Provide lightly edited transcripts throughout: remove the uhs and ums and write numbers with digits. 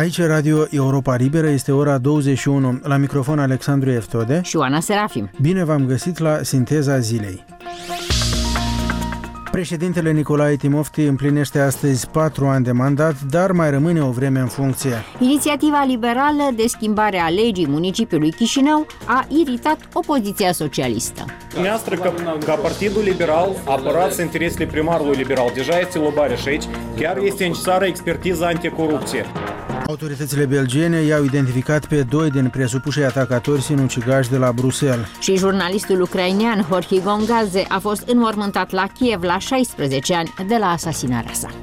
Aici Radio Europa Liberă, este ora 21. La microfon Alexandru Eftode și Oana Serafim. Bine v-am găsit la Sinteza Zilei. Președintele Nicolae Timofti împlinește astăzi 4 ani de mandat, dar mai rămâne o vreme în funcție. Inițiativa liberală de schimbare a legii municipiului Chișinău a iritat opoziția socialistă. Dumneavoastră, ca Partidul Liberal, apărați interesele primarului liberal. Deja este lobare și aici chiar este necesară expertiza anticorupție. Autoritățile belgiene i-au identificat pe 2 din presupușii atacatori sinucigași de la Bruxelles. Și jurnalistul ucrainean Horhi Gongadze a fost înmormântat la Kiev la 16 ani de la asasinarea sa.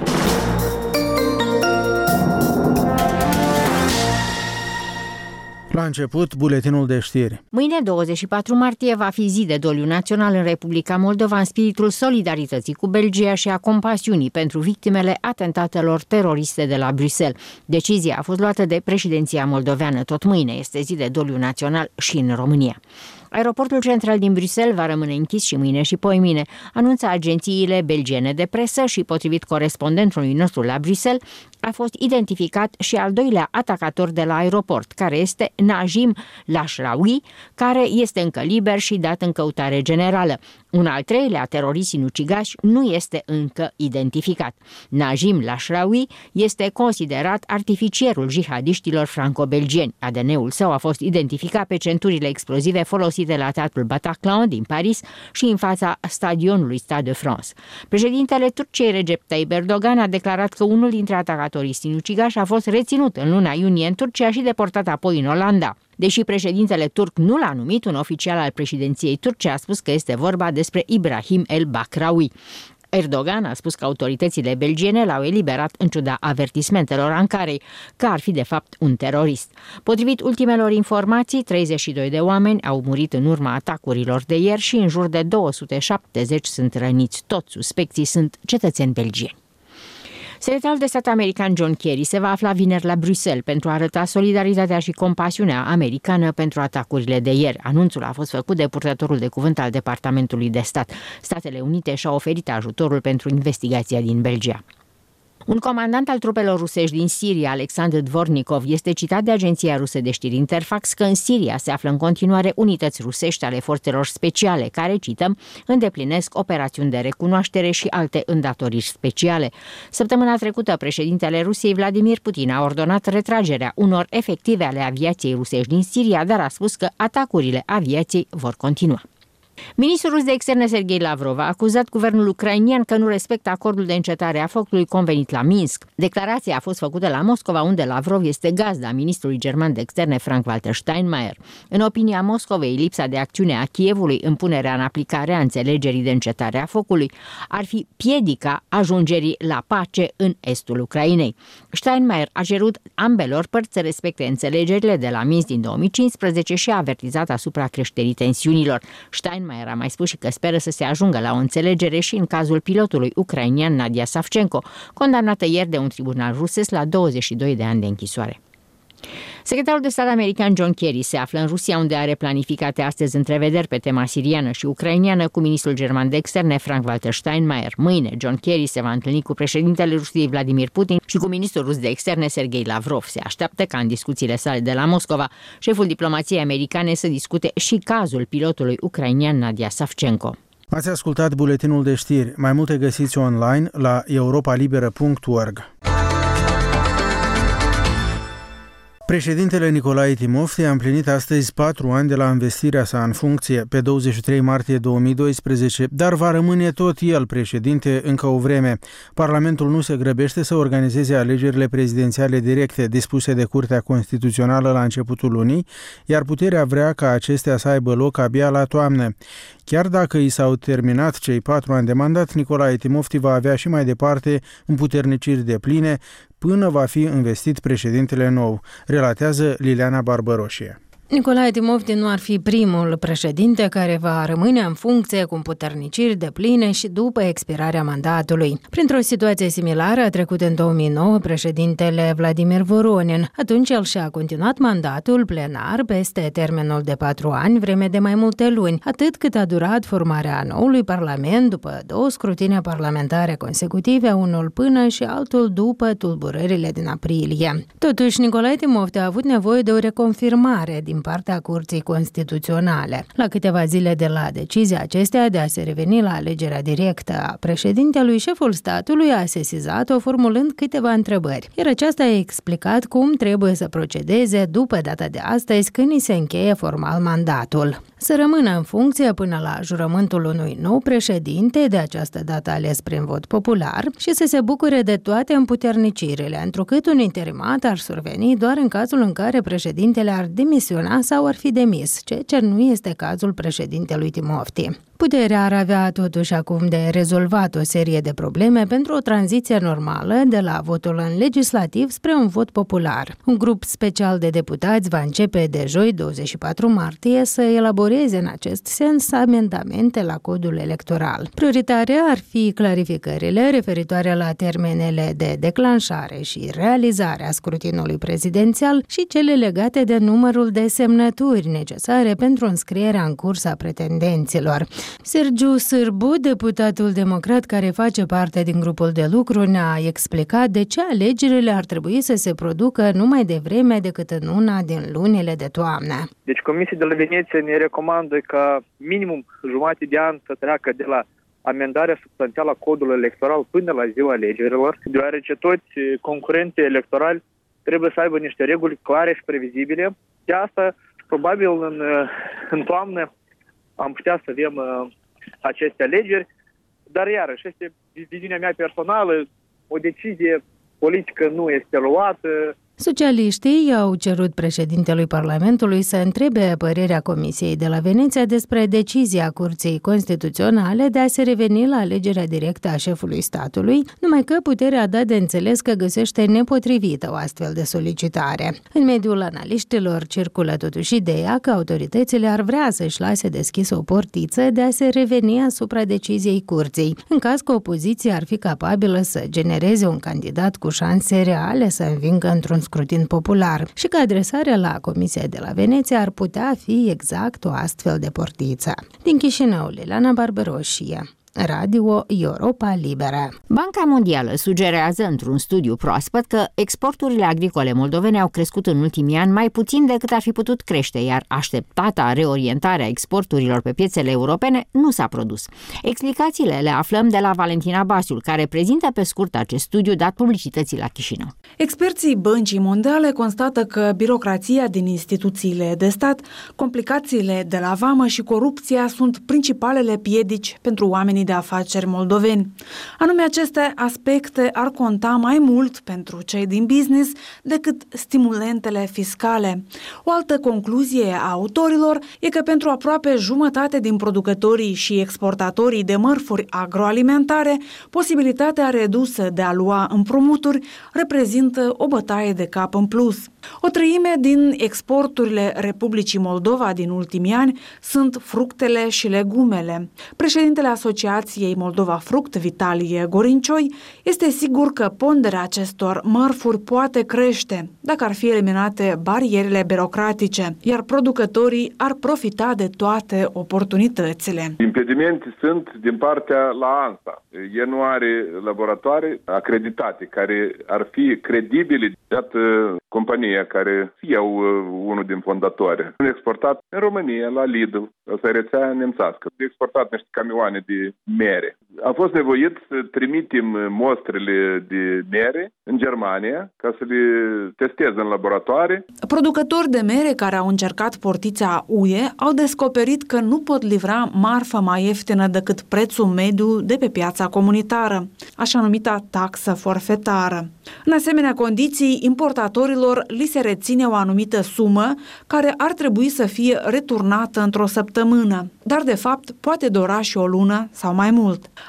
La început, buletinul de știri. Mâine, 24 martie, va fi zi de doliu național în Republica Moldova în spiritul solidarității cu Belgia și a compasiunii pentru victimele atentatelor teroriste de la Bruxelles. Decizia a fost luată de președinția moldoveană. Tot mâine este zi de doliu național și în România. Aeroportul central din Bruxelles va rămâne închis și mâine și poimine, anunță agențiile belgiene de presă și, potrivit corespondentului nostru la Bruxelles, a fost identificat și al doilea atacator de la aeroport, care este Najim Lashraoui, care este încă liber și dat în căutare generală. Un al treilea terorist sinucigaș nu este încă identificat. Najim Lashraoui este considerat artificierul jihadiștilor franco-belgieni. ADN-ul său a fost identificat pe centurile explozive folosite la teatrul Bataclan din Paris și în fața stadionului Stade de France. Președintele Turciei Recep Tayyip Erdogan a declarat că unul dintre atacatorii sinucigași a fost reținut în luna iunie în Turcia și deportat apoi în Olanda. Deși președintele turc nu l-a numit, un oficial al președinției turce a spus că este vorba despre Ibrahim el-Bakraoui. Erdogan a spus că autoritățile belgiene l-au eliberat în ciuda avertismentelor Ankarei că ar fi de fapt un terorist. Potrivit ultimelor informații, 32 de oameni au murit în urma atacurilor de ieri și în jur de 270 sunt răniți. Toți suspecții sunt cetățeni belgieni. Secretarul de stat american John Kerry se va afla vineri la Bruxelles pentru a arăta solidaritatea și compasiunea americană pentru atacurile de ieri. Anunțul a fost făcut de purtătorul de cuvânt al Departamentului de Stat. Statele Unite și-au oferit ajutorul pentru investigația din Belgia. Un comandant al trupelor rusești din Siria, Alexandru Dvornikov, este citat de agenția rusă de știri Interfax că în Siria se află în continuare unități rusești ale forțelor speciale care, cităm, îndeplinesc operațiuni de recunoaștere și alte îndatoriri speciale. Săptămâna trecută, președintele Rusiei Vladimir Putin a ordonat retragerea unor efective ale aviației rusești din Siria, dar a spus că atacurile aviației vor continua. Ministrul rus de externe Sergei Lavrov a acuzat guvernul ucrainian că nu respectă acordul de încetare a focului convenit la Minsk. Declarația a fost făcută la Moscova, unde Lavrov este gazda ministrului german de externe Frank-Walter Steinmeier. În opinia Moscovei, lipsa de acțiune a Kievului în punerea în aplicare a înțelegerii de încetare a focului ar fi piedica ajungerii la pace în estul Ucrainei. Steinmeier a cerut ambelor părți să respecte înțelegerile de la Minsk din 2015 și a avertizat asupra creșterii tensiunilor. Steinmeier a mai spus și că speră să se ajungă la o înțelegere și în cazul pilotului ucrainian Nadia Savchenko, condamnată ieri de un tribunal rusesc la 22 de ani de închisoare. Secretarul de stat american John Kerry se află în Rusia, unde are planificate astăzi întrevederi pe tema siriană și ucrainiană cu ministrul german de externe Frank-Walter Steinmeier. Mâine, John Kerry se va întâlni cu președintele Rusiei Vladimir Putin și cu ministrul rus de externe Sergei Lavrov. Se așteaptă ca în discuțiile sale de la Moscova, șeful diplomației americane să discute și cazul pilotului ucrainian Nadia Savchenko. Ați ascultat buletinul de știri. Mai multe găsiți online la europalibera.org. Președintele Nicolae Timofti a împlinit astăzi 4 ani de la învestirea sa în funcție pe 23 martie 2012, dar va rămâne tot el președinte încă o vreme. Parlamentul nu se grăbește să organizeze alegerile prezidențiale directe dispuse de Curtea Constituțională la începutul lunii, iar puterea vrea ca acestea să aibă loc abia la toamnă. Chiar dacă i s-au terminat cei 4 ani de mandat, Nicolae Timofti va avea și mai departe împuterniciri depline până va fi investit președintele nou, relatează Liliana Barbăroșie. Nicolae Timofti nu ar fi primul președinte care va rămâne în funcție cu împuterniciri depline și după expirarea mandatului. Printr-o situație similară a trecut în 2009 președintele Vladimir Voronin. Atunci el și-a continuat mandatul plenar peste termenul de 4 ani, vreme de mai multe luni, atât cât a durat formarea noului parlament după 2 scrutine parlamentare consecutive, unul până și altul după tulburările din aprilie. Totuși, Nicolae Timofti a avut nevoie de o reconfirmare din partea Curții Constituționale. La câteva zile de la decizia acestea de a se reveni la alegerea directă a președintelui, șeful statului a sesizat-o formulând câteva întrebări, iar aceasta a explicat cum trebuie să procedeze după data de astăzi, când îi se încheie formal mandatul. Să rămână în funcție până la jurământul unui nou președinte, de această dată ales prin vot popular, și să se bucure de toate împuternicirile, întrucât un interimat ar surveni doar în cazul în care președintele ar demisiona sau ar fi demis, ceea ce nu este cazul președintelui Timofti. Puterea ar avea totuși acum de rezolvat o serie de probleme pentru o tranziție normală de la votul în legislativ spre un vot popular. Un grup special de deputați va începe de joi 24 martie să elaboreze în acest sens amendamente la codul electoral. Prioritare ar fi clarificările referitoare la termenele de declanșare și realizare a scrutinului prezidențial și cele legate de numărul de semnături necesare pentru înscrierea în curs a pretendenților. Sergiu Sârbu, deputatul democrat care face parte din grupul de lucru, ne-a explicat de ce alegerile ar trebui să se producă nu mai devreme decât în una din lunile de toamnă. Deci Comisia de la Veneția ne recomandă ca minimum jumătate de an să treacă de la amendarea substanțială a codului electoral până la ziua alegerilor, deoarece toți concurenții electorali trebuie să aibă niște reguli clare și previzibile. De asta, probabil în toamnă am putea să avem aceste alegeri, dar iarăși este viziunea mea personală, o decizie politică nu este luată. Socialiștii au cerut președintelui Parlamentului să întrebe părerea Comisiei de la Veneția despre decizia Curții Constituționale de a se reveni la alegerea directă a șefului statului, numai că puterea a dat de înțeles că găsește nepotrivită o astfel de solicitare. În mediul analiștilor circulă totuși ideea că autoritățile ar vrea să-și lase deschisă o portiță de a se reveni asupra deciziei Curții, în caz că opoziția ar fi capabilă să genereze un candidat cu șanse reale să învingă într-un scrutin popular și că adresarea la Comisia de la Veneția ar putea fi exact o astfel de portiță. Din Chișinău, Liliana Barberoșie, Radio Europa Liberă. Banca Mondială sugerează într-un studiu proaspăt că exporturile agricole moldovene au crescut în ultimii ani mai puțin decât ar fi putut crește, iar așteptata reorientare a exporturilor pe piețele europene nu s-a produs. Explicațiile le aflăm de la Valentina Basiul, care prezintă pe scurt acest studiu dat publicității la Chișinău. Experții Băncii Mondiale constată că birocrația din instituțiile de stat, complicațiile de la vamă și corupția sunt principalele piedici pentru oamenii de afaceri moldoveni. Anume, aceste aspecte ar conta mai mult pentru cei din business decât stimulentele fiscale. O altă concluzie a autorilor e că pentru aproape jumătate din producătorii și exportatorii de mărfuri agroalimentare, posibilitatea redusă de a lua împrumuturi reprezintă o bătaie de cap în plus. O treime din exporturile Republicii Moldova din ultimii ani sunt fructele și legumele. Președintele Asociației Moldova Fruct, Vitalie Gorincioi, este sigur că ponderea acestor mărfuri poate crește dacă ar fi eliminate barierele birocratice, iar producătorii ar profita de toate oportunitățile. Impedimente sunt din partea la ANSA. El nu are laboratoare acreditate care ar fi credibile. Iată compania care iau unul din fondatori. Exportat în România, la Lidl, asta e rețea nemțească. Exportat niște camioane de mere. A fost nevoit să trimitem mostrele de mere în Germania ca să le testeze în laboratoare. Producători de mere care au încercat portița UE au descoperit că nu pot livra marfă mai ieftină decât prețul mediu de pe piața comunitară, așa numita taxă forfetară. În asemenea condiții, importatorilor li se reține o anumită sumă care ar trebui să fie returnată într-o săptămână, dar de fapt poate dura și o lună sau mai mult.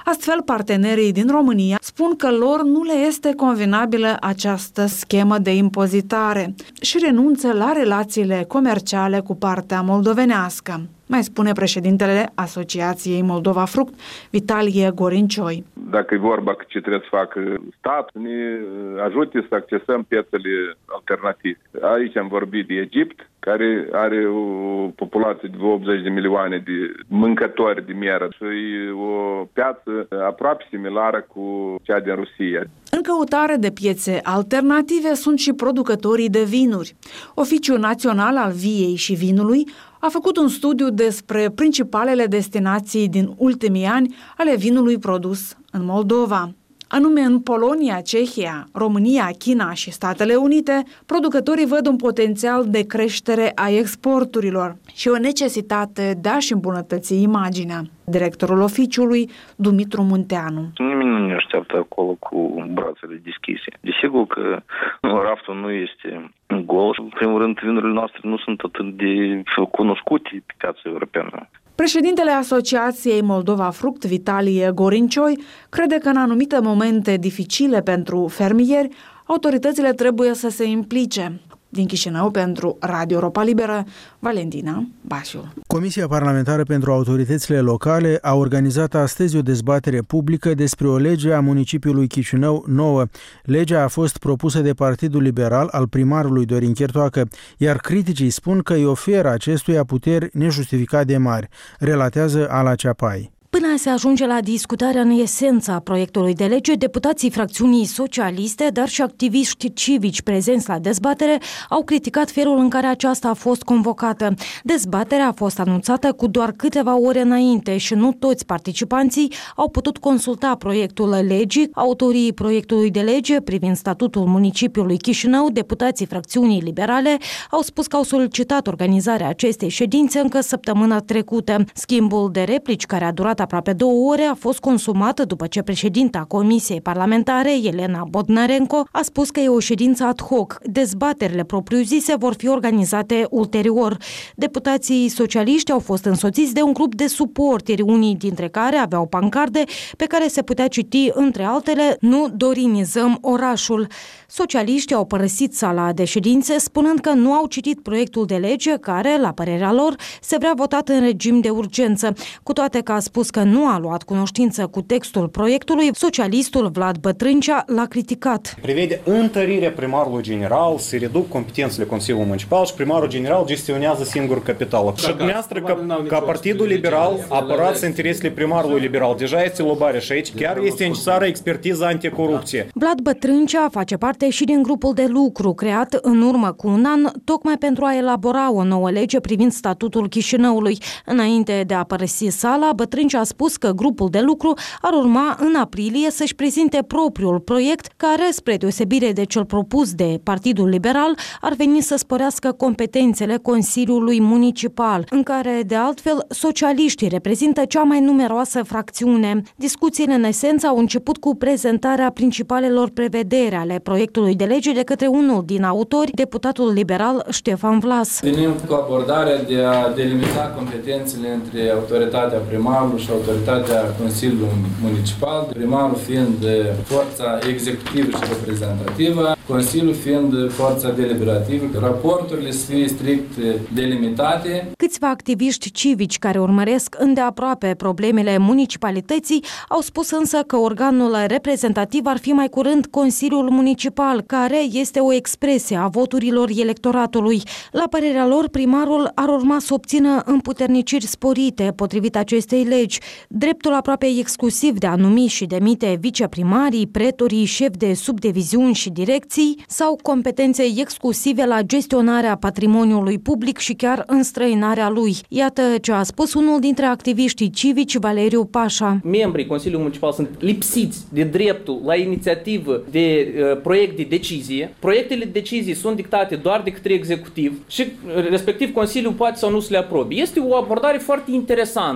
Astfel, partenerii din România spun că lor nu le este convenabilă această schemă de impozitare și renunță la relațiile comerciale cu partea moldovenească, mai spune președintele Asociației Moldova Fruct, Vitalie Gorincioi. Dacă e vorba că ce trebuie să facă stat, ne ajute să accesăm piețele alternative. Aici am vorbit de Egipt, care are o populație de 80 de milioane de mâncători de mieră și e o piață aproape similară cu cea din Rusia. În căutare de piețe alternative sunt și producătorii de vinuri. Oficiul Național al Viei și Vinului a făcut un studiu despre principalele destinații din ultimii ani ale vinului produs în Moldova. Anume în Polonia, Cehia, România, China și Statele Unite, producătorii văd un potențial de creștere a exporturilor și o necesitate de a-și îmbunătăți imaginea. Directorul oficiului, Dumitru Munteanu. Nimeni nu ne așteaptă acolo cu brațele deschise. Desigur că raftul nu este gol. În primul rând, vinurile noastre nu sunt atât de cunoscute pe piața europeană. Președintele Asociației Moldova Fruct, Vitalie Gorincioi, crede că în anumite momente dificile pentru fermieri, autoritățile trebuie să se implice. Din Chișinău, pentru Radio Europa Liberă, Valentina Basiu. Comisia Parlamentară pentru Autoritățile Locale a organizat astăzi o dezbatere publică despre o lege a municipiului Chișinău nouă. Legea a fost propusă de Partidul Liberal al primarului Dorin Chertoacă, iar criticii spun că îi oferă acestuia puteri nejustificat de mari, relatează Ala Ceapai. Până se ajunge la discutarea în esență a proiectului de lege, deputații fracțiunii socialiste, dar și activiști civici prezenți la dezbatere, au criticat felul în care aceasta a fost convocată. Dezbaterea a fost anunțată cu doar câteva ore înainte și nu toți participanții au putut consulta proiectul legii. Autorii proiectului de lege privind statutul municipiului Chișinău, deputații fracțiunii liberale, au spus că au solicitat organizarea acestei ședințe încă săptămâna trecută. Schimbul de replici, care a durat aproape 2 ore, a fost consumată după ce președinta Comisiei Parlamentare, Elena Bodnarenko, a spus că e o ședință ad hoc. Dezbaterile propriu-zise vor fi organizate ulterior. Deputații socialiști au fost însoțiți de un grup de suporteri, unii dintre care aveau pancarde pe care se putea citi, între altele, "Nu dorinizăm orașul". Socialiștii au părăsit sala de ședințe, spunând că nu au citit proiectul de lege care, la părerea lor, se vrea votat în regim de urgență. Cu toate că a spus că nu a luat cunoștință cu textul proiectului, socialistul Vlad Bătrâncea l-a criticat. Prevede întărirea primarului general, se reduc competențele Consiliului Municipal și primarul general gestionează singur capitalul. Și dumneavoastră, ca Partidul Liberal, apărați interesele primarului liberal. Deja este lobare și aici chiar este necesară expertiză anticorupție. Vlad Bătrâncea face parte și din grupul de lucru creat în urmă cu un an, tocmai pentru a elabora o nouă lege privind statutul Chișinăului. Înainte de a părăsi sala, Bătrâncea a spus că grupul de lucru ar urma în aprilie să-și prezinte propriul proiect, care, spre deosebire de cel propus de Partidul Liberal, ar veni să sporească competențele Consiliului Municipal, în care, de altfel, socialiștii reprezintă cea mai numeroasă fracțiune. Discuțiile, în esență, au început cu prezentarea principalelor prevederi ale proiectului de lege de către unul din autori, deputatul liberal Ștefan Vlas. Venim cu abordarea de a delimita competențele între autoritatea primarului și autoritatea Consiliului Municipal, primarul fiind forța executivă și reprezentativă, Consiliul fiind forța deliberativă, raporturile să fie strict delimitate. Câțiva activiști civici care urmăresc îndeaproape problemele municipalității au spus însă că organul reprezentativ ar fi mai curând Consiliul Municipal, care este o expresie a voturilor electoratului. La părerea lor, primarul ar urma să obțină împuterniciri sporite potrivit acestei legi, dreptul aproape exclusiv de a numi și demite viceprimarii, pretorii, șefi de subdiviziuni și direcții sau competențe exclusive la gestionarea patrimoniului public și chiar înstrăinarea lui. Iată ce a spus unul dintre activiștii civici, Valeriu Pașa. Membrii Consiliului Municipal sunt lipsiți de dreptul la inițiativă de proiect de decizie. Proiectele de decizii sunt dictate doar de către executiv și respectiv Consiliul poate sau nu să le aprobe. Este o abordare foarte interesantă.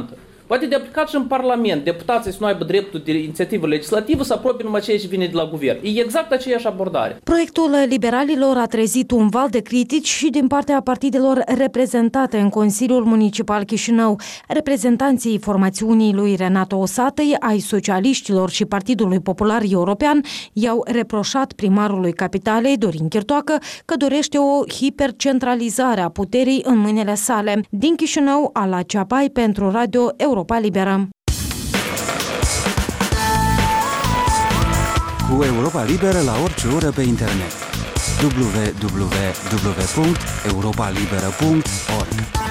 poate de aplicat și în Parlament. Deputații să nu aibă dreptul de inițiativă legislativă să aprobe numai ceea ce vine de la guvern. E exact aceeași abordare. Proiectul liberalilor a trezit un val de critici și din partea partidelor reprezentate în Consiliul Municipal Chișinău. Reprezentanții formațiunii lui Renato Osatăi, ai socialiștilor și Partidului Popular European i-au reproșat primarului capitalei, Dorin Chirtoacă, că dorește o hipercentralizare a puterii în mâinile sale. Din Chișinău, Ala Ceapai pentru Radio Europa Liberă. Cu Europa Liberă la orice oră pe internet. www.europalibera.org.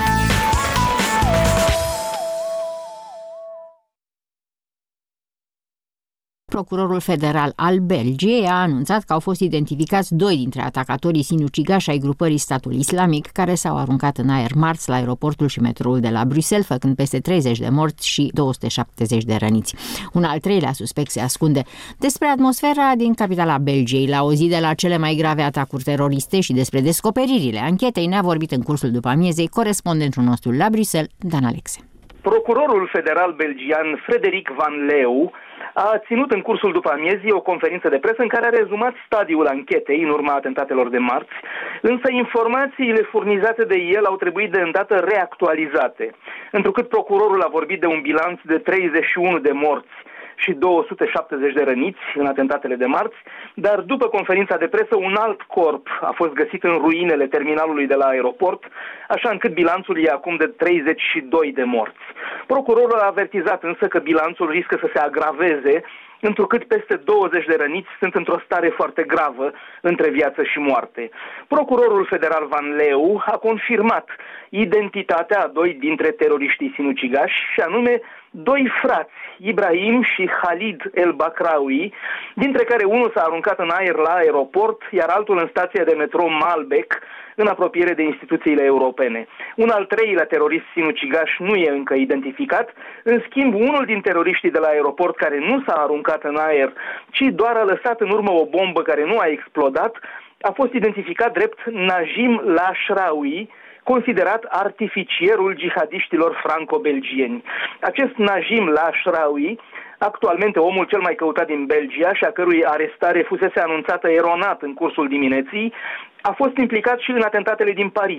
Procurorul federal al Belgiei a anunțat că au fost identificați 2 dintre atacatorii sinucigași ai grupării Statul Islamic, care s-au aruncat în aer marți la aeroportul și metroul de la Bruxelles, făcând peste 30 de morți și 270 de răniți. Un al 3-lea suspect se ascunde. Despre atmosfera din capitala Belgiei, la o zi de la cele mai grave atacuri teroriste și despre descoperirile anchetei, ne-a vorbit în cursul după amiezei corespondentul nostru la Bruxelles, Dan Alexe. Procurorul federal belgian Frederic Van Leeuw a ținut în cursul după amiezii o conferință de presă în care a rezumat stadiul anchetei în urma atentatelor de marți, însă informațiile furnizate de el au trebuit de îndată reactualizate, întrucât procurorul a vorbit de un bilanț de 31 de morți și 270 de răniți în atentatele de marți, dar după conferința de presă un alt corp a fost găsit în ruinele terminalului de la aeroport, așa încât bilanțul e acum de 32 de morți. Procurorul a avertizat însă că bilanțul riscă să se agraveze, întrucât peste 20 de răniți sunt într-o stare foarte gravă între viață și moarte. Procurorul federal Van Leeuw a confirmat identitatea a 2 dintre teroriștii sinucigași, și anume 2 frați, Ibrahim și Khalid El Bakraoui, dintre care unul s-a aruncat în aer la aeroport, iar altul în stația de metrou Malbec, în apropiere de instituțiile europene. Un al 3-lea terorist sinucigaș nu e încă identificat, în schimb unul din teroriștii de la aeroport care nu s-a aruncat în aer, ci doar a lăsat în urmă o bombă care nu a explodat, a fost identificat drept Najim Lashraoui, considerat artificierul jihadiștilor franco-belgieni. Acest Najim Lashraoui, actualmente omul cel mai căutat din Belgia și a cărui arestare fusese anunțată eronat în cursul dimineții, a fost implicat și în atentatele din Paris.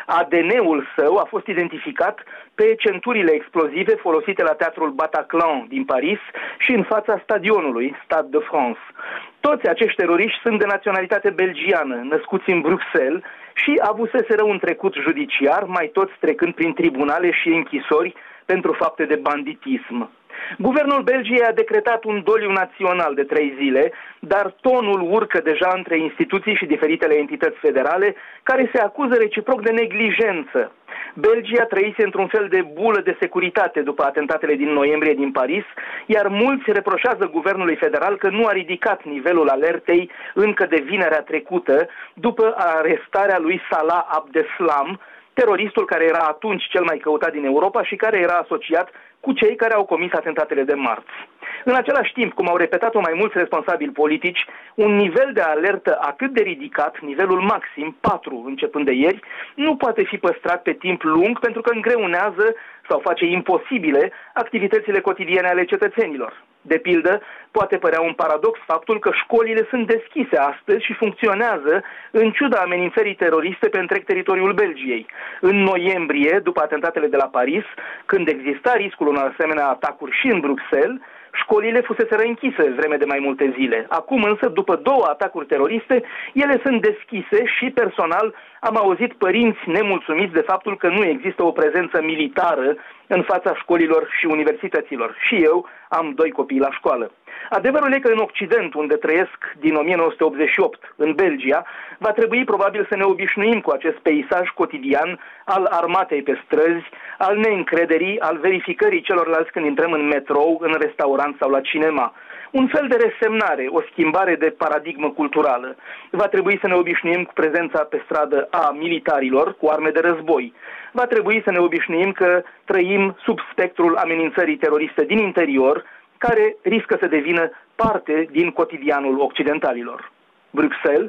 ADN-ul său a fost identificat pe centurile explozive folosite la teatrul Bataclan din Paris și în fața stadionului Stade de France. Toți acești teroriști sunt de naționalitate belgiană, născuți în Bruxelles și avuseseră un trecut judiciar, mai toți trecând prin tribunale și închisori pentru fapte de banditism. Guvernul Belgiei a decretat un doliu național de 3 zile, dar tonul urcă deja între instituții și diferitele entități federale, care se acuză reciproc de neglijență. Belgia trăise într-un fel de bulă de securitate după atentatele din noiembrie din Paris, iar mulți reproșează guvernului federal că nu a ridicat nivelul alertei încă de vinerea trecută, după arestarea lui Salah Abdeslam, teroristul care era atunci cel mai căutat din Europa și care era asociat cu cei care au comis atentatele de marți. În același timp, cum au repetat-o mai mulți responsabili politici, un nivel de alertă atât de ridicat, nivelul maxim, 4 începând de ieri, nu poate fi păstrat pe timp lung pentru că îngreunează sau face imposibile activitățile cotidiene ale cetățenilor. De pildă, poate părea un paradox faptul că școlile sunt deschise astăzi și funcționează în ciuda amenințării teroriste pe întreg teritoriul Belgiei. În noiembrie, după atentatele de la Paris, când exista riscul unor asemenea atacuri și în Bruxelles, școlile fuseseră închise vreme de mai multe zile. Acum însă, după 2 atacuri teroriste, ele sunt deschise și personal am auzit părinți nemulțumiți de faptul că nu există o prezență militară în fața școlilor și universităților. Și eu am 2 copii la școală. Adevărul e că în Occident, unde trăiesc din 1988, în Belgia, va trebui probabil să ne obișnuim cu acest peisaj cotidian al armatei pe străzi, al neîncrederii, al verificării celorlalți când intrăm în metrou, în restaurant sau la cinema. Un fel de resemnare, o schimbare de paradigmă culturală. Va trebui să ne obișnuim cu prezența pe stradă a militarilor cu arme de război. Va trebui să ne obișnuim că trăim sub spectrul amenințării teroriste din interior, care riscă să devină parte din cotidianul occidentalilor. Bruxelles,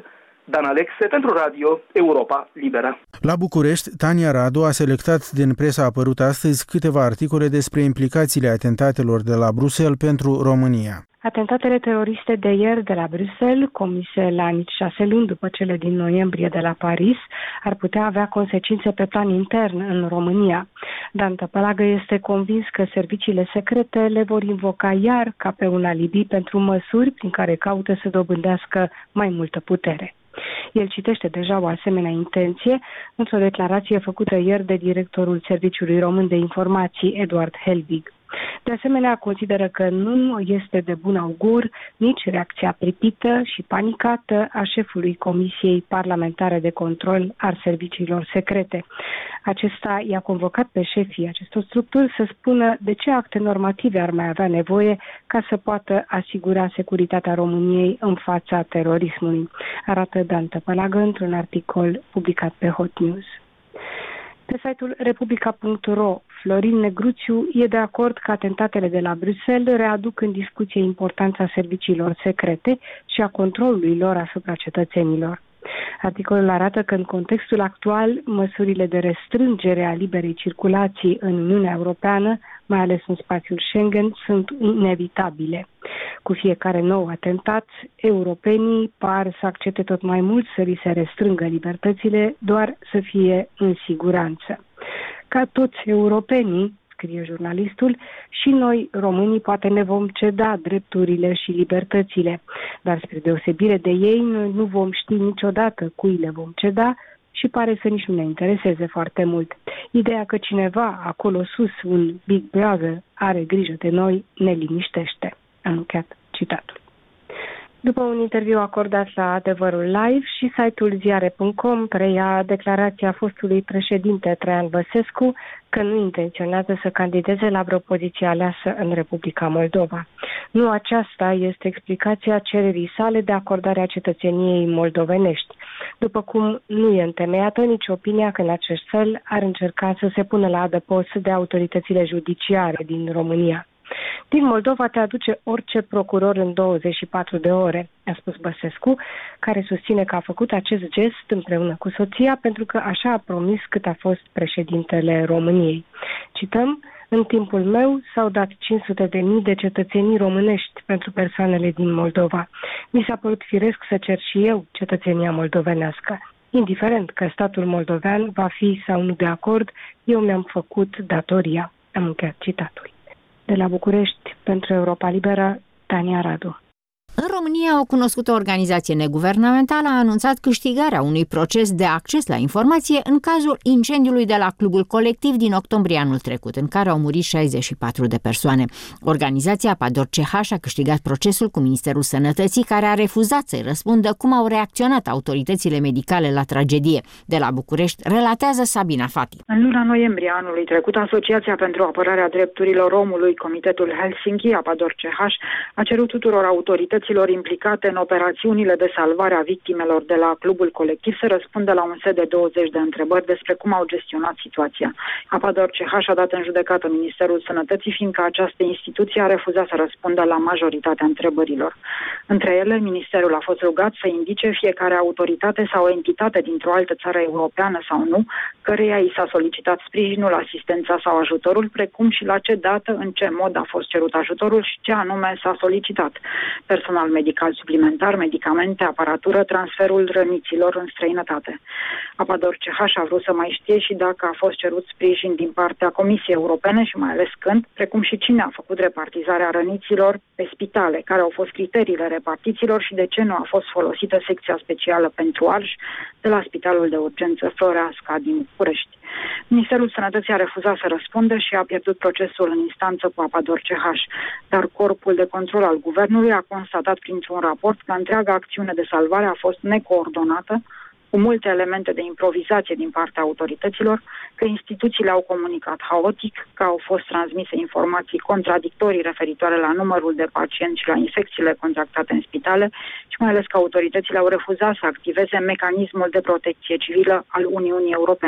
Dan Alexe pentru Radio Europa Liberă. La București, Tania Radu a selectat din presa apărută astăzi câteva articole despre implicațiile atentatelor de la Bruxelles pentru România. Atentatele teroriste de ieri de la Bruxelles, comise la nici 6 luni după cele din noiembrie de la Paris, ar putea avea consecințe pe plan intern în România. Dan Tăpălagă este convins că serviciile secrete le vor invoca iar ca pe un alibi pentru măsuri prin care caută să dobândească mai multă putere. El citește deja o asemenea intenție într-o declarație făcută ieri de directorul Serviciului Român de Informații, Eduard Helbig. De asemenea, consideră că nu este de bun augur nici reacția pripită și panicată a șefului Comisiei Parlamentare de Control al Serviciilor Secrete. Acesta i-a convocat pe șefii acestor structuri să spună de ce acte normative ar mai avea nevoie ca să poată asigura securitatea României în fața terorismului, arată Dan Tăpălagă într-un articol publicat pe Hot News. Pe site-ul republica.ro, Florin Negruțiu e de acord că atentatele de la Bruxelles readuc în discuție importanța serviciilor secrete și a controlului lor asupra cetățenilor. Articolul arată că în contextul actual, măsurile de restrângere a liberei circulații în Uniunea Europeană, mai ales în spațiul Schengen, sunt inevitabile. Cu fiecare nou atentat, europenii par să accepte tot mai mult să li se restrângă libertățile, doar să fie în siguranță. Ca toți europenii, scrie jurnalistul, și noi, românii, poate ne vom ceda drepturile și libertățile, dar spre deosebire de ei, noi nu vom ști niciodată cui le vom ceda și pare să nici nu ne intereseze foarte mult. Ideea că cineva acolo sus, un Big Brother, are grijă de noi, ne liniștește. Am încheiat citatul. După un interviu acordat la Adevărul Live și site-ul ziare.com preia declarația fostului președinte Traian Băsescu că nu intenționează să candideze la vreo poziție aleasă în Republica Moldova. Nu aceasta este explicația cererii sale de acordare a cetățeniei moldovenești, după cum nu e întemeiată nici opinia că în acest fel ar încerca să se pună la adăpost de autoritățile judiciare din România. Din Moldova te aduce orice procuror în 24 de ore, a spus Băsescu, care susține că a făcut acest gest împreună cu soția pentru că așa a promis cât a fost președintele României. Cităm, în timpul meu s-au dat 500.000 de cetățenii românești pentru persoanele din Moldova. Mi s-a părut firesc să cer și eu cetățenia moldovenească. Indiferent că statul moldovean va fi sau nu de acord, eu mi-am făcut datoria. Am încheiat citatul. De la București, pentru Europa Liberă, Tania Radu. În România, o cunoscută organizație neguvernamentală a anunțat câștigarea unui proces de acces la informație în cazul incendiului de la Clubul Colectiv din octombrie anul trecut, în care au murit 64 de persoane. Organizația Pador CH a câștigat procesul cu Ministerul Sănătății, care a refuzat să-i răspundă cum au reacționat autoritățile medicale la tragedie. De la București, relatează Sabina Fati. În luna noiembrie anului trecut, Asociația pentru Apărarea Drepturilor Omului, Comitetul Helsinki, Pador CH, a cerut tuturor autorităților implicate în operațiunile de salvare a victimelor de la Clubul Colectiv să răspundă la un set de 20 de întrebări despre cum au gestionat situația. Pador CH a dat în judecată Ministerul Sănătății, fiindcă această instituție a refuzat să răspundă la majoritatea întrebărilor. Între ele, Ministerul a fost rugat să indice fiecare autoritate sau entitate dintr-o altă țară europeană sau nu, căreia i s-a solicitat sprijinul, asistența sau ajutorul, precum și la ce dată, în ce mod a fost cerut ajutorul și ce anume s-a solicitat. Personal medical suplimentar, medicamente, aparatură, transferul răniților în străinătate. Pador CH a vrut să mai știe și dacă a fost cerut sprijin din partea Comisiei Europene și mai ales când, precum și cine a făcut repartizarea răniților pe spitale, care au fost criteriile repartițiilor și de ce nu a fost folosită secția specială pentru arși de la Spitalul de Urgență Floreasca din București. Ministerul Sănătății a refuzat să răspundă și a pierdut procesul în instanță cu Pador CH, dar Corpul de Control al Guvernului a constatat printr-un raport că întreaga acțiune de salvare a fost necoordonată, cu multe elemente de improvizație din partea autorităților, că instituțiile au comunicat haotic, că au fost transmise informații contradictorii referitoare la numărul de pacienți și la infecțiile contractate în spitale și mai ales că autoritățile au refuzat să activeze mecanismul de protecție civilă al Uniunii Europene.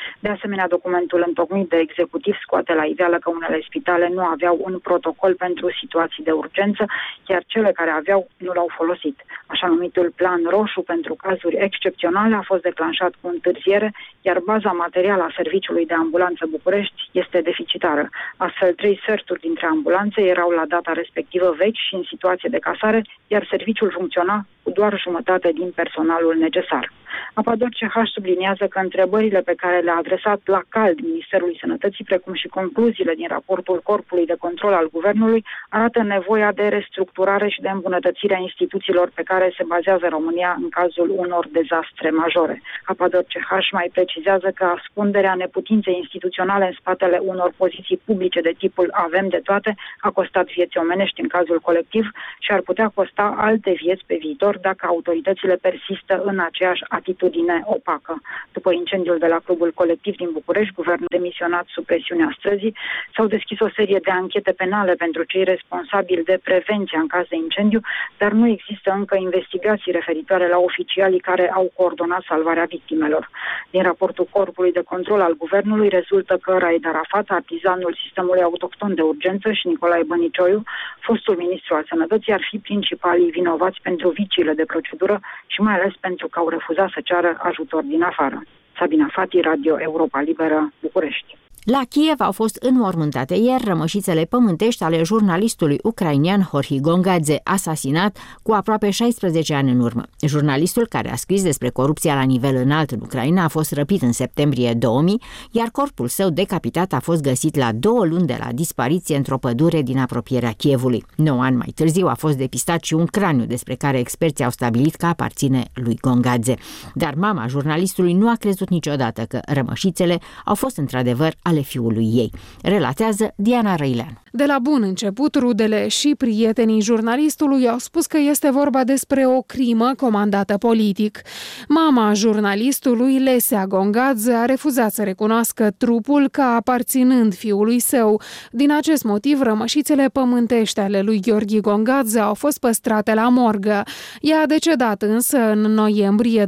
De asemenea, documentul întocmit de executiv scoate la iveală că unele spitale nu aveau un protocol pentru situații de urgență, iar cele care aveau nu l-au folosit. Așa numitul plan roșu pentru cazuri excepționale a fost declanșat cu întârziere, iar baza materială a Serviciului de Ambulanță București este deficitară. Astfel, 3/4 dintre ambulanțe erau la data respectivă vechi și în situație de casare, iar serviciul funcționa cu doar jumătate din personalul necesar. Apador CH subliniază că întrebările pe care le-a adresat la cald Ministerului Sănătății, precum și concluziile din raportul Corpului de Control al Guvernului, arată nevoia de restructurare și de îmbunătățire a instituțiilor pe care se bazează România în cazul unor dezastre majore. Apador CH mai precizează că ascunderea neputinței instituționale în spatele unor poziții publice de tipul avem de toate a costat vieți omenești în cazul colectiv și ar putea costa alte vieți pe viitor dacă autoritățile persistă în aceeași atitudine opacă. După incendiul de la Clubul Colectiv din București, guvernul demisionat sub presiunea străzii, s-au deschis o serie de anchete penale pentru cei responsabili de prevenție în caz de incendiu, dar nu există încă investigații referitoare la oficialii care au coordonat salvarea victimelor. Din raportul Corpului de Control al Guvernului rezultă că Raed Arafat, artizanul sistemului autohton de urgență, și Nicolae Bănicioiu, fostul ministru al Sănătății, ar fi principalii vinovați pentru viciile de procedură și mai ales pentru că au refuzat să ceară ajutor din afară. Sabina Fati, Radio Europa Liberă, București. La Kiev au fost înmormântate ieri rămășițele pământești ale jurnalistului ucrainean Horhi Gongadze, asasinat cu aproape 16 ani în urmă. Jurnalistul, care a scris despre corupția la nivel înalt în Ucraina, a fost răpit în septembrie 2000, iar corpul său decapitat a fost găsit la 2 luni de la dispariție într-o pădure din apropierea Kievului. 9 ani mai târziu a fost depistat și un craniu despre care experții au stabilit că aparține lui Gongadze. Dar mama jurnalistului nu a crezut niciodată că rămășițele au fost într-adevăr ale fiului ei. Relatează Diana Răileanu. De la bun început, rudele și prietenii jurnalistului au spus că este vorba despre o crimă comandată politic. Mama jurnalistului, Lesea Gongadze, a refuzat să recunoască trupul ca aparținând fiului său. Din acest motiv, rămășițele pământești ale lui Gheorghe Gongadze au fost păstrate la morgă. Ea a decedat însă în noiembrie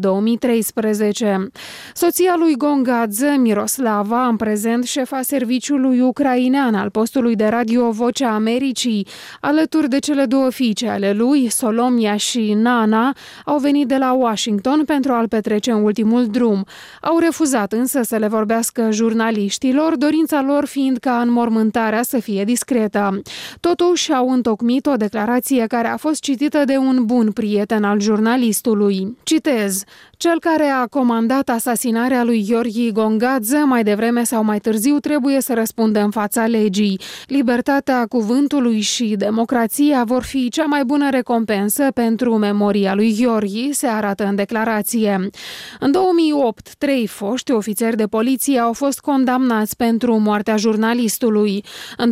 2013. Soția lui Gongadze, Miroslava, în prezent șefa serviciului ucrainean al postului de radio Vocea Americii, alături de cele 2 fiice ale lui, Solomia și Nana, au venit de la Washington pentru a-l petrece în ultimul drum. Au refuzat însă să le vorbească jurnaliștilor, dorința lor fiind ca înmormântarea să fie discretă. Totuși au întocmit o declarație care a fost citită de un bun prieten al jurnalistului. Citez: cel care a comandat asasinarea lui Gheorghe Gongadze mai devreme sau mai târziu trebuie să răspundă în fața legii. Libertatea cuvântului și democrația vor fi cea mai bună recompensă pentru memoria lui Gheorghe, se arată în declarație. În 2008, 3 foști ofițeri de poliție au fost condamnați pentru moartea jurnalistului. În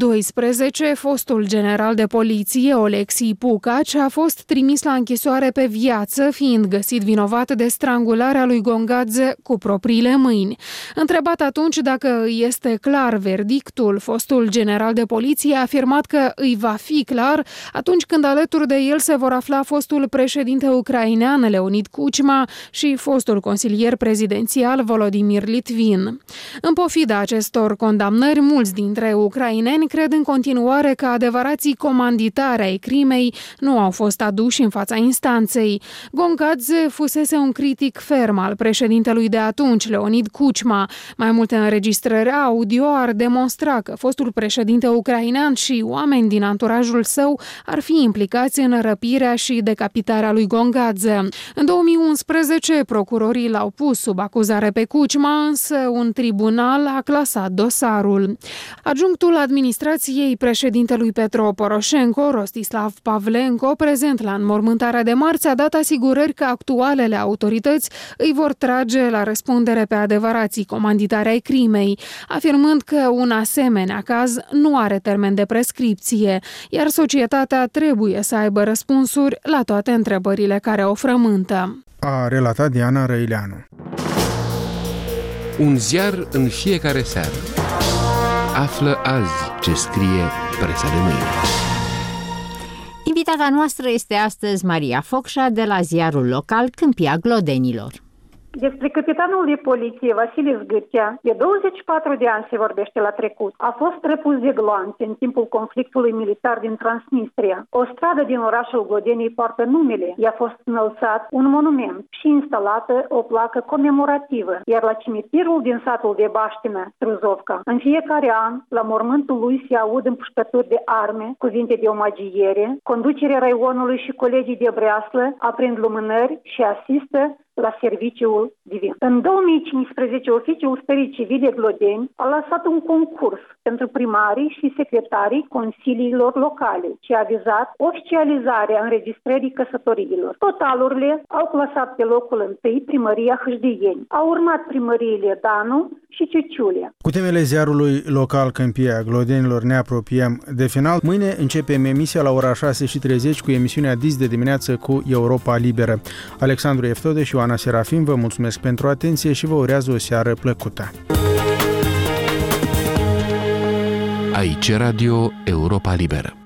2012, fostul general de poliție, Oleksii Pucaci, a fost trimis la închisoare pe viață, fiind găsit vinovat de strangularea lui Gongadze cu propriile mâini. Întrebat atunci dacă îi este clar verdictul, fostul general de poliție a afirmat că îi va fi clar atunci când alături de el se vor afla fostul președinte ucrainean Leonid Kuchma și fostul consilier prezidențial Volodymyr Litvin. În pofida acestor condamnări, mulți dintre ucraineni cred în continuare că adevărații comanditari ai crimei nu au fost aduși în fața instanței. Gongadze fusese un critic ferm al președintelui de atunci, Leonid Kuchma. Mai multe înregistrări audio ar demonstra că fostul președinte ucrainean și oameni din anturajul său ar fi implicați în răpirea și decapitarea lui Gongadze. În 2011, procurorii l-au pus sub acuzare pe Kuchma, însă un tribunal a clasat dosarul. Adjunctul administrației președintelui Petro Poroșenko, Rostislav Pavlenko, prezent la înmormântarea de marți, a dat asigurări că actualele autorități îi vor trage la răspundere pe adevărații comanditari ai crimei, afirmând că un asemenea caz nu are termen de prescripție, iar societatea trebuie să aibă răspunsuri la toate întrebările care o frământă. A relatat Diana Răileanu. Un ziar în fiecare seară. Află azi ce scrie presa de mâine. Invitata noastră este astăzi Maria Focșa de la ziarul local Câmpia Glodenilor. Despre capitanul de poliție Vasile Zgârcea, de 24 de ani se vorbește la trecut, a fost răpus de gloanțe în timpul conflictului militar din Transnistria. O stradă din orașul Glodeniei poartă numele. I-a fost înălțat un monument și instalată o placă comemorativă, iar la cimitirul din satul de Baștină, Truzovca, în fiecare an, la mormântul lui se aud împușcături de arme, cuvinte de omagiere, conducerea raionului și colegii de breaslă aprind lumânări și asistă la serviciul divin. În 2015, Oficiul Stării Civile Glodeni a lansat un concurs pentru primarii și secretarii consiliilor locale și a vizat oficializarea înregistrării căsătoriilor. Totalurile au clasat pe locul întâi primăria Hâșdieni. Au urmat primăriile Danu și Ciuciulea. Cu temele ziarului local Câmpia Glodenilor ne apropiem de final. Mâine începem emisia la ora 6:30 cu emisiunea Dis de dimineață cu Europa Liberă. Alexandru Eftode și Ana Serafim vă mulțumesc pentru atenție și vă urează o seară plăcută. Aici Radio Europa Liberă.